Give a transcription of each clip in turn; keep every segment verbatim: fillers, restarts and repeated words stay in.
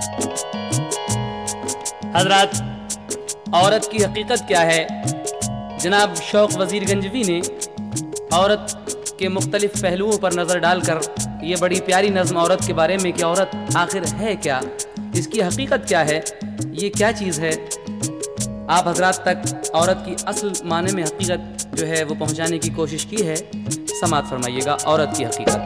हजरात, औरत की हकीकत क्या है? जनाब शौक वज़ीर गंजवी ने औरत के मुख्तलिफ पहलुओं पर नज़र डालकर ये बड़ी प्यारी नज़्म औरत के बारे में कि औरत आखिर है क्या, इसकी हकीकत क्या है, ये क्या चीज़ है, आप हजरात तक औरत की असल माने में हकीकत जो है वो पहुँचाने की कोशिश की है। समात फरमाइएगा औरत की हकीकत।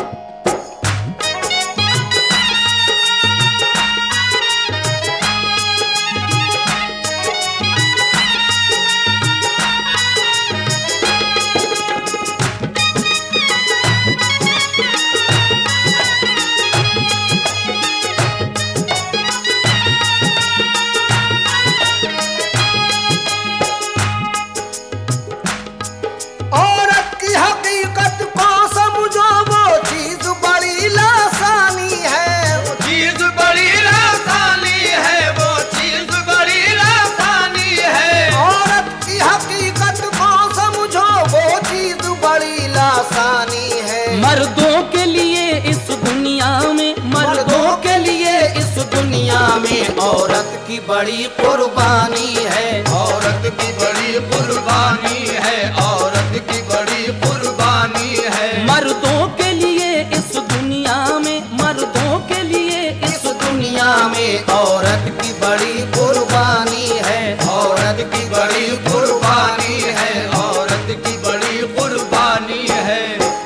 मर्दों के लिए इस दुनिया में मर्दों के लिए इस दुनिया में औरत की बड़ी कुर्बानी है, औरत की बड़ी कुर्बानी है, औरत की बड़ी कुर्बानी है। मर्दों के लिए इस दुनिया में मर्दों के लिए इस दुनिया में औरत की बड़ी कुर्बानी है, औरत की बड़ी कुर्बानी है, औरत की बड़ी कुर्बानी है।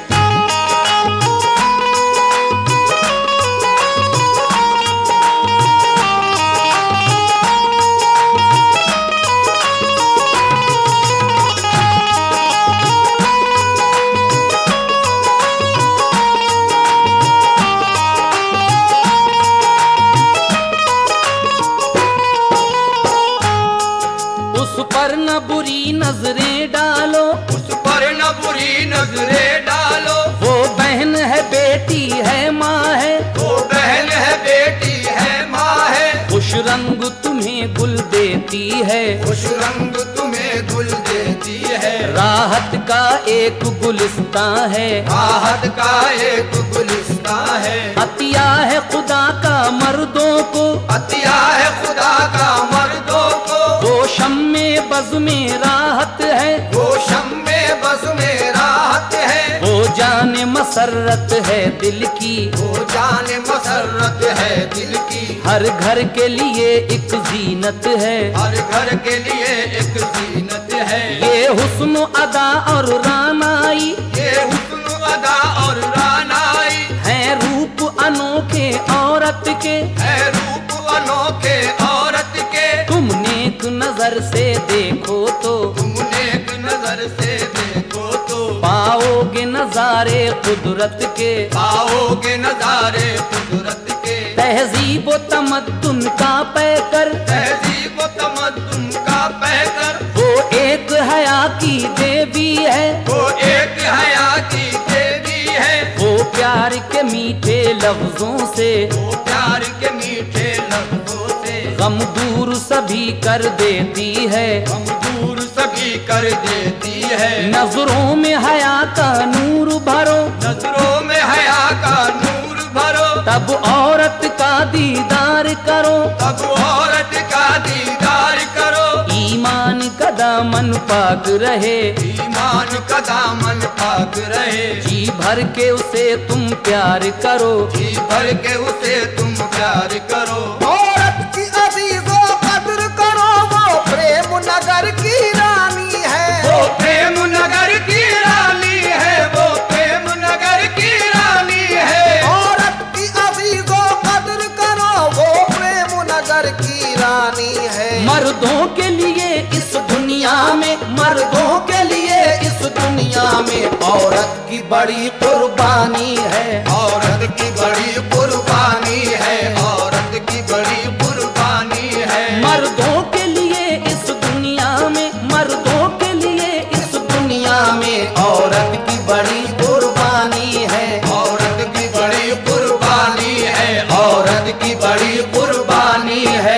पर न बुरी नजरें डालो, उस पर न बुरी नजरें डालो। वो बहन है बेटी है माँ है, वो बहन है बेटी है माँ है। खुश रंग तुम्हें गुल देती है, खुश रंग तुम्हें गुल देती है। राहत का एक गुलिस्तां है, राहत का एक गुलिस्तां है। अतिया है खुदा का मर्दों को, अतिया है खुदा का मर्दों को। वो शम्मे बज़ में राहत है, वो शम्मे बज़ में राहत है। वो जाने मसरत है दिल की, वो जाने मसरत है दिल की। हर घर के लिए एक जीनत है, हर घर के लिए एक जीनत है। ये हुस्न अदा और रानाई, ये हुस्न अदा और रानाई है रूप अनोखे औरत के, है रूप अनोखे औरत के। तुम नेक नजर से देखो तो, तुमने एक नजर से देखो तो पाओगे नजारे कुदरत के, पाओगे नजारे कुदरत के। तहजीब व तमद्दुन का पैकर, तहजीब व तमद्दुन का पैकर। वो एक हया की देवी है, वो एक हया की देवी है। वो प्यार के मीठे लफ्जों से, वो प्यार के मीठे लफ्जों से गम दूर सभी कर देती है, हम दूर सभी कर देती है। नजरों में हया का नूर भरो, नजरों में हया का नूर भरो। तब औरत का दीदार करो, तब औरत का दीदार करो। ईमान का दामन पाक रहे, ईमान का दामन पाक रहे। जी भर के उसे तुम प्यार करो, जी भर के उसे तुम प्यार करो। औरत की अजीजों कद्र करो, वो प्रेम नगर की रानी है। वो प्रेम नगर की रानी है, वो प्रेम नगर की रानी है। औरत की अजीजों कद्र करो, वो प्रेम नगर की रानी है। मर्दों के लिए इस दुनिया में मर्दों के लिए इस दुनिया में औरत की बड़ी कुर्बानी है, औरत की बड़ी कुर्बानी है, औरत की बड़ी कुर्बानी है। मर्दों के लिए इस दुनिया में मर्दों के लिए इस दुनिया में औरत की बड़ी कुर्बानी है, औरत की बड़ी कुर्बानी है, औरत की बड़ी कुर्बानी है।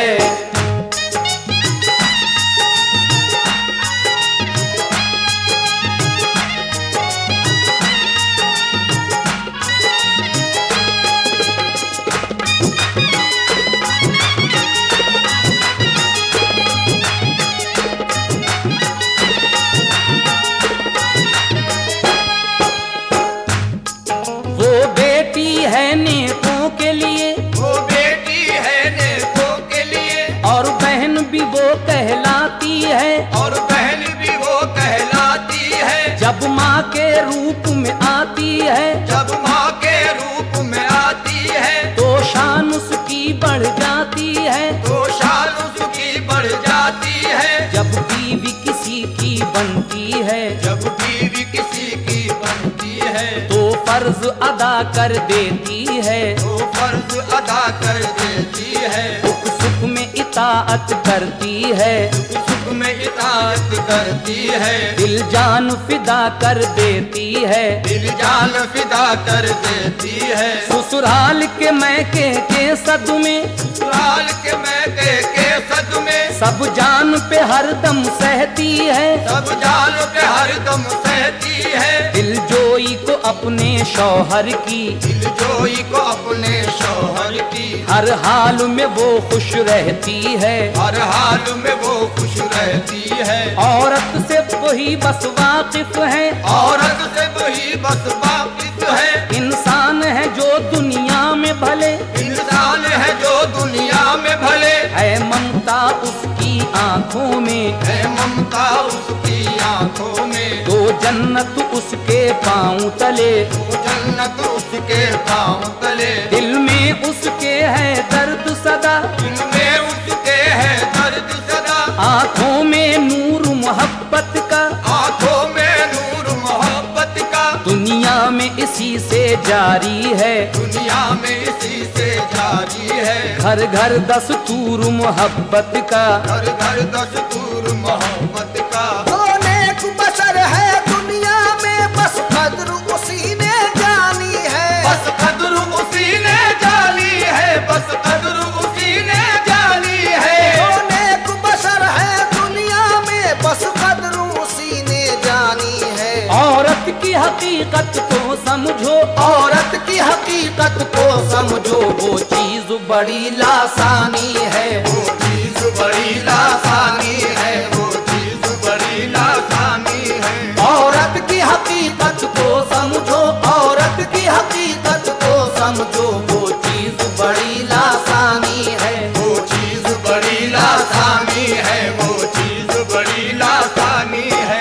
नेकों के लिए, वो बेटी है नेकों के लिए, और बहन भी वो कहलाती है, और बहन भी वो कहलाती है। जब माँ के रूप में आती है, जब माँ के रूप में आती है, तो शान उसकी बढ़ जाती है। तो शान उसकी बढ़ जाती है। जब बीवी किसी की बनती है, जब बीवी किसी की बनती है, तो फर्ज अदा कर देती है। तो फर्ज अदा कर देती है। दुख सुख में इताअत करती है, सुख में इताअत करती है। दिल जान फिदा कर देती है। दिल जान फिदा कर देती है। ससुराल के मैके के सदमे, ससुराल के मैके के सदमे, सब जान पे हरदम सहती है। सब जान पे हरदम सहती है। दिल जोई को अपने शौहर की, दिल जोई को अपने शौहर की, हर हाल में वो खुश रहती है। हर हाल में वो खुश रहती है। औरत से वही बस वाकिफ है, औरत से वही बस वाकिफ है। इंसान है जो दुनिया में भले, इंसान है जो दुनिया में भले, है ममता उसकी आंखों में, है ममता उसकी आंखों में। दो जन्नत उसके पांव तले, वो जन्नत उसके पांव तले, दिल में उसके है दर्द सदा, दिल में उसके है दर्द सदा। आंखों में नूर मोहब्बत का, आंखों में नूर मोहब्बत का, दुनिया में इसी से जारी है। दुनिया में इसी से जारी है। घर घर दस्तूर मोहब्बत का, हर घर दस्तूर मोहब्बत का। वो नेक बशर है दुनिया में, बस कद्र उसी ने जानी है। बस कद्र उसी ने जानी है। बस कद्र उसी ने जानी है। वो नेक बशर है दुनिया में, बस कद्र उसी ने जानी है। औरत की हकीकत को समझो, औरत की हकीकत को समझो, वो चीज बड़ी लासानी है। वो चीज बड़ी लासानी है। वो चीज बड़ी लासानी है। औरत की हकीकत को समझो, औरत की हकीकत को समझो, वो चीज बड़ी लासानी है। वो चीज बड़ी लासानी है। वो चीज बड़ी लासानी है।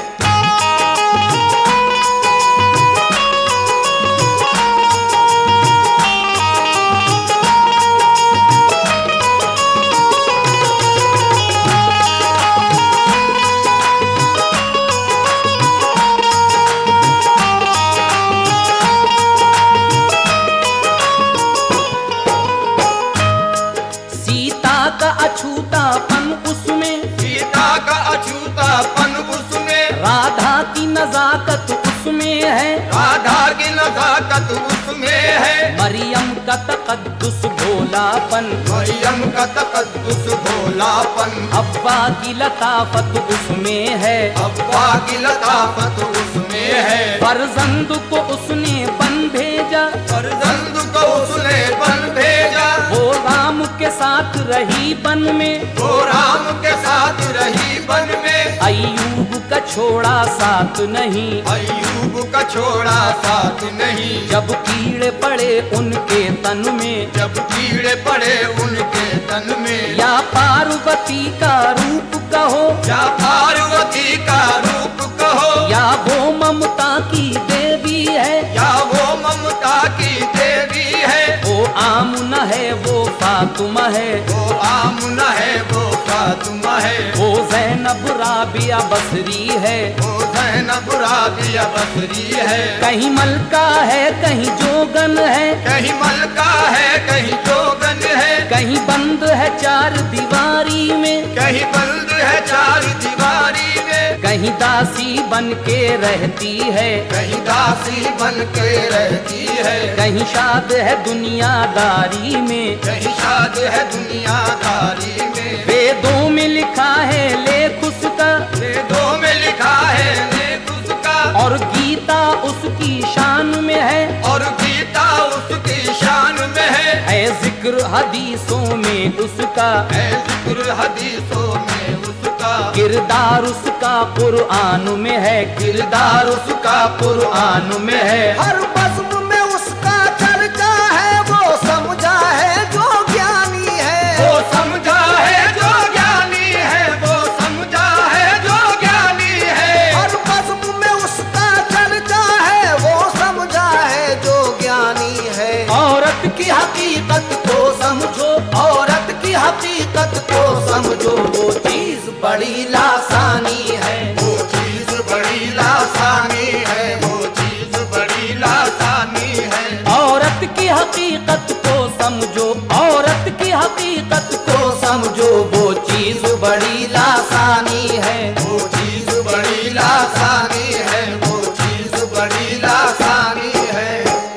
सीता का अछूतापन उसमें, सीता का अछूतापन उसमें, राधा की नजाकत उसमें है, राधा की नजाकत उसमें है। मरियम का तकद्दुस भोलापन, मरियम का तकद्दुस भोलापन, अब्बा की लताफत उसमें है। अब्बा की लताफत उसमें है। फर्जंद को उसने बन भेजा, फर्जंद को उसने बन भेजा। वो राम के साथ रही बन में, वो राम के साथ रही बन में। अय्यूब का छोड़ा साथ नहीं, अय्यूब का छोड़ा साथ नहीं। जब कीड़े पड़े उनके तन में, जब कीड़े पड़े उनके तन में। या पार्वती का रूप कहो, या पार्वती का रूप कहो, या वो ममता की देवी है, या वो ममता की देवी है। वो आमुना है वो फातिमा है, वो आमुना है वो फातिमा है। वो ज़ैनब राबिया बसरी है, वो ज़ैनब राबिया बसरी है। कहीं मलका है कहीं जोगन है, कहीं मलका है कहीं जोगन है। कहीं बंद है चार दीवारी में, कहीं बंद है चार दीवारी में। कहीं दासी बन के रहती है, कहीं दासी बन के रहती है। कहीं शाद है दुनियादारी में, कहीं शाद है दुनियादारी में। वेदों में लिखा है लेख उसका, वेदों में लिखा है लेख उसका, और गीता उसकी शान में है, और गीता उसकी शान में है। है जिक्र हदीसों में उसका, है जिक्र हदीसों में उसका, किरदार उसका कुरान में है, किरदार उसका कुरान में है। हर बज़्म में उसका चर्चा है, वो हकीकत को समझो, औरत की हकीकत को समझो, वो चीज बड़ी लासानी है, वो चीज बड़ी लासानी है, वो चीज बड़ी लासानी है। औरत की हकीकत को समझो, औरत की हकीकत को समझो, वो चीज बड़ी लासानी है, वो चीज बड़ी लासानी है, वो चीज बड़ी लासानी है।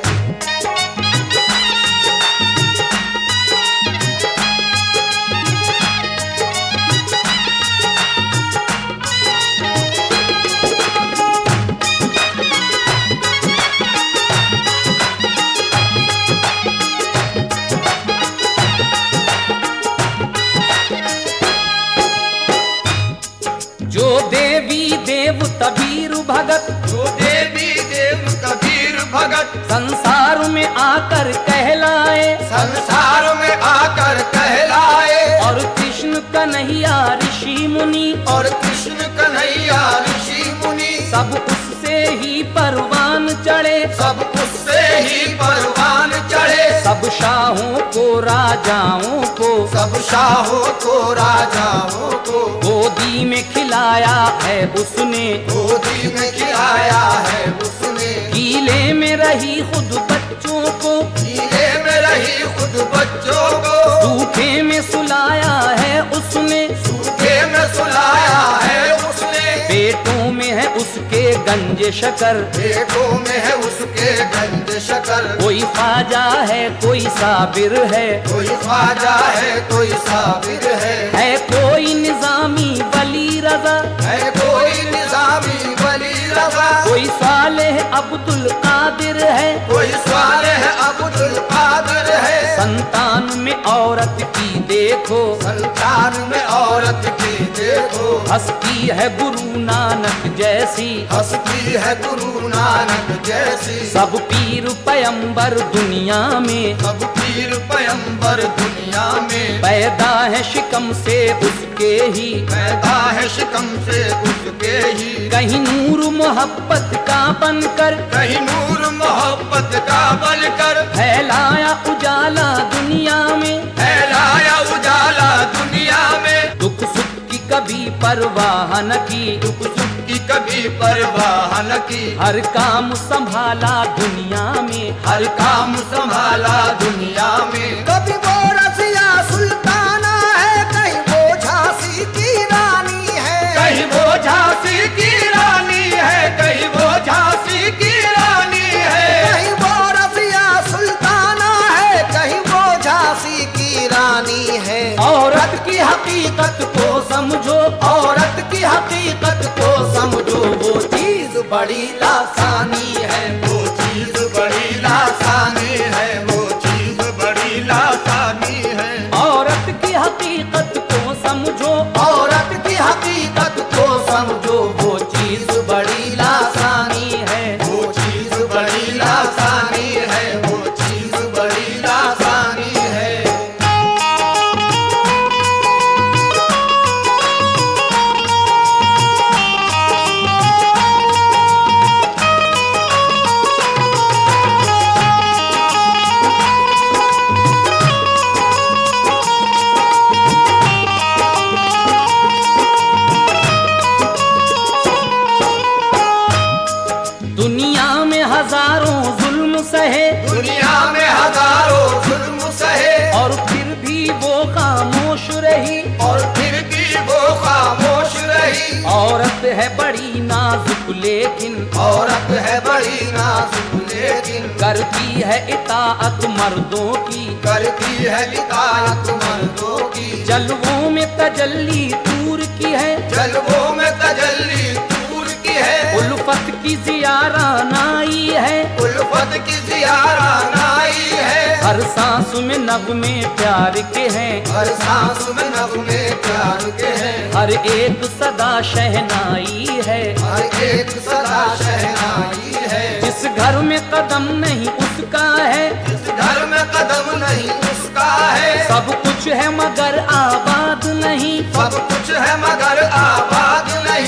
जो देवी देव कबीर भगत, जो देवी देव कबीर भगत संसार में आकर कहलाए, संसार में आकर कहलाए, और कृष्ण कन्हैया ऋषि मुनि, और कृष्ण कन्हैया ऋषि मुनि, सब उससे ही परवान चढ़े, सब उससे ही परवान चढ़े, सब शाहों को राजाओं को, सब शाहों को राजाओं को, गोदी में खिलाया है उसने, गोदी में खिलाया है उसने, गीले में रही खुद बच्चों को, गीले में रही खुद बच्चों को, सूखे में सुलाया है उसने, सूखे में सुलाया है उसने, पेटों में है उसके गंज शकर, पेटों में है उसके गंज शकर, कोई ख्वाजा है कोई साबिर है, कोई ख्वाजा है कोई साबिर है, है कोई निजामी वली रजा, है कोई निजामी वली रजा, कोई सालेह अब्दुल कादिर है, कोई सालेह अब्दुल कादिर है, संतान में औरत की देखो, संतान में औरत की देखो, हंसती है गुरु नानक जैसी, हंसती है गुरु नानक जैसी, सब पीर पैगंबर दुनिया में, सब पीर पैगंबर दुनिया में, पैदा है शिकम से उसके ही, पैदा है शिकम से उसके ही, कहीं नूर मोहब्बत का बनकर, कहीं नूर मोहब्बत का बनकर, फैलाया उजाला दुनिया में, फैलाया उजाला दुनिया में, दुख सुख की कभी परवाह न की, दुख सुख की कभी परवाह न की, हर काम संभाला दुनिया में, हर काम संभाला दुनिया में, कभी वो रसिया सुल्ताना है, कहीं वो झांसी की रानी है, कहीं वो झांसी की रानी है, कहीं वो झांसी की रानी है, कहीं वो रसिया सुल्ताना है, कहीं वो झांसी की रानी है। औरत की हकीकत को समझो, औरत की हकीकत को समझो, वो चीज बड़ी लासानी है, वो चीज बड़ी लासानी है, वो चीज बड़ी लासानी है, औरत की हकीकत को समझो, औरत की हकीकत को समझो, वो चीज बड़ी लासानी है, वो चीज बड़ी लासानी है, वो चीज बड़ी लासानी है। दुनिया में हजारों जुल्म सहे, दुनिया में हजारों जुल्म सहे, और फिर भी वो खामोश रही, और फिर भी वो खामोश रही, औरत है बड़ी नाजुक लेकिन, औरत है बड़ी नाजुक लेकिन, करती है इताअत मर्दों की, करती है इताअत मर्दों की, जलवों में तजल्ली तूर की है, जलवों में तजल्ली तूर की है, उल्फत की जियारा नाई है, उल्फत की जियारा नाई है, हर सांस में नगमे प्यार के हैं, हर सांस में नगमे प्यार के हैं, हर एक सदा शहनाई है, हर एक सदा शहनाई है, जिस घर में कदम नहीं उसका है, जिस घर में कदम नहीं उसका है, सब कुछ है मगर आबाद नहीं, सब कुछ है मगर आबाद नहीं, मिल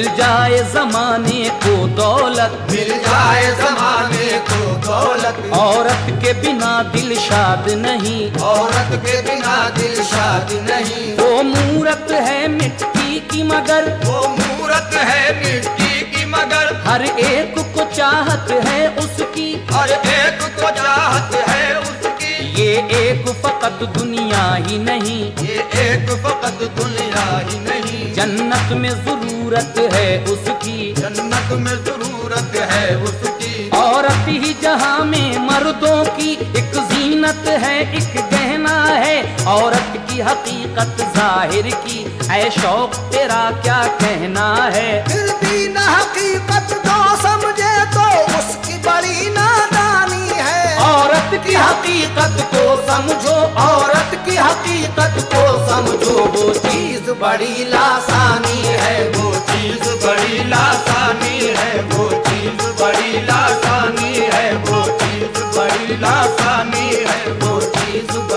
मिल जाए जमाने को दौलत, मिल जाए जमाने को दौलत, औरत के बिना दिल शाद नहीं, औरत के बिना दिल शाद नहीं। वो मूरत है मिट्टी की मगर, वो मूरत है मिट्टी की मगर, हर एक को चाहत है उसकी, हर एक को चाहत है उसकी। ये एक फकत दुनिया ही नहीं, ये एक फकत दुनिया ही नहीं, जन्नत में जरूरत है उसकी, जन्नत में जरूरत है उसकी। औरत ही जहां में मर्दों की एक जीनत है, एक गहना है, औरत की हकीकत जाहिर की, ऐ शौक तेरा क्या कहना है। फिर भी न हकीकत जो समझे तो उसकी बड़ी नादानी है। औरत की हकीकत को समझो, औरत की हकीकत को समझो, वो चीज बड़ी लासानी है, वो चीज बड़ी लासानी है, वो चीज बड़ी लासानी है, वो चीज बड़ी लासानी है, वो चीज